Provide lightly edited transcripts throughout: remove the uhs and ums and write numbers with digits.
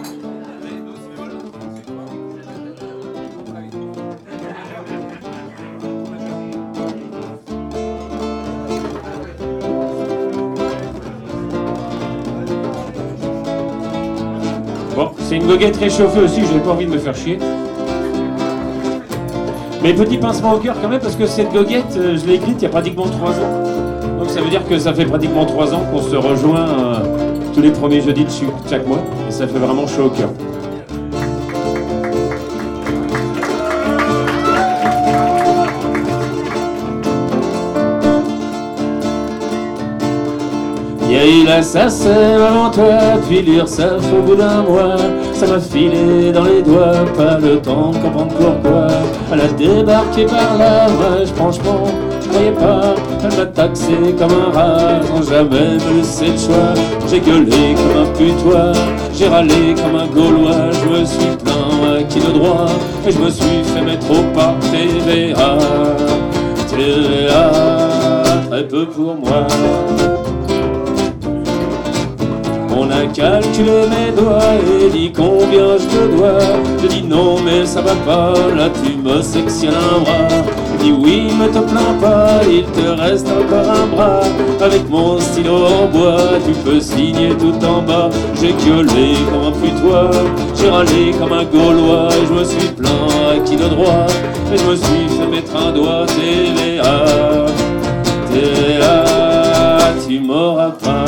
Bon, c'est une goguette réchauffée aussi, j'avais pas envie de me faire chier. Mais petit pincement au cœur quand même, parce que cette goguette, je l'ai écrite il y a pratiquement 3 ans. Donc ça veut dire que ça fait pratiquement 3 ans qu'on se rejoint tous les premiers jeudis de chaque mois. Et ça fait vraiment chaud au cœur. Il y a eu la SACEM avant toi, puis l'URSSAF au bout d'un mois. Ça m'a filé dans les doigts, pas le temps de comprendre pourquoi. Elle a débarqué par là, moi franchement, je croyais pas. Elle m'a taxé comme un rat, sans jamais me laisser le choix. J'ai gueulé comme un putois, j'ai râlé comme un Gaulois. Je me suis plaint à qui de droit, et je me suis fait mettre au pas. TVA, TVA, très peu pour moi. On a calculé mes doigts et dit combien je te dois. Je dis non mais ça va pas, là tu me sectionnes un bras. Je dis oui mais te plains pas, il te reste encore un bras. Avec mon stylo en bois, tu peux signer tout en bas. J'ai gueulé comme un putois, j'ai râlé comme un Gaulois. Et je me suis plaint à qui de droit, et je me suis fait mettre un doigt. TVA, TVA, tu m'auras pas.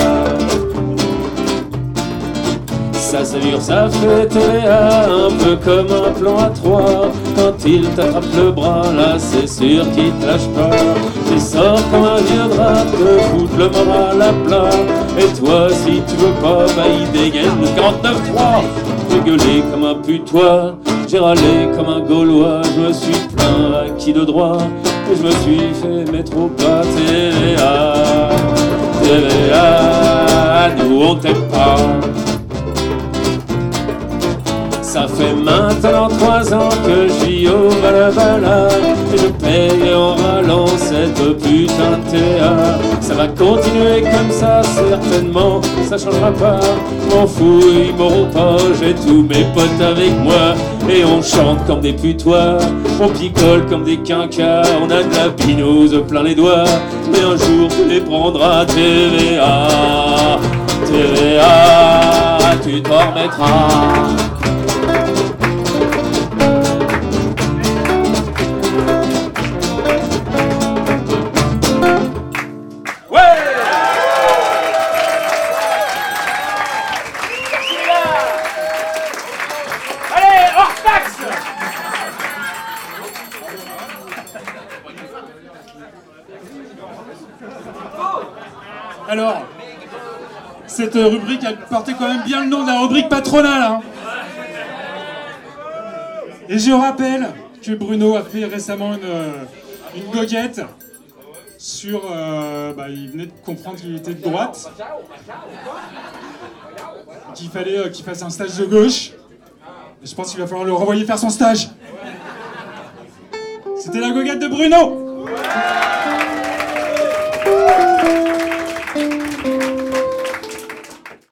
Ça savure, ça fait TVA, un peu comme un plan à 3. Quand il t'attrape le bras, là c'est sûr qu'il te lâche pas. Tu sors comme un vieux drap, te foutre le moral à plat. Et toi si tu veux pas, bah il dégaine le 49-3. J'ai gueulé comme un putois, j'ai râlé comme un Gaulois. Je me suis plaint à qui de droit, et je me suis fait mettre au pas. TVA, TVA, nous on t'aime pas. Ça fait maintenant 3 ans que je vis au balabala, et je paye en râlant cette putain de TA. Ça va continuer comme ça, certainement, ça changera pas. M'en fous, ils m'auront pas, j'ai tous mes potes avec moi. Et on chante comme des putois, on picole comme des quinquas. On a de la binouse plein les doigts, mais un jour tu les prendras. TVA, TVA, tu t'en remettras. Alors, cette rubrique, elle portait quand même bien le nom de la rubrique patronale. Hein. Et je rappelle que Bruno a fait récemment une goguette sur... il venait de comprendre qu'il était de droite. Qu'il fallait qu'il fasse un stage de gauche. Et je pense qu'il va falloir le renvoyer faire son stage. C'était la goguette de Bruno.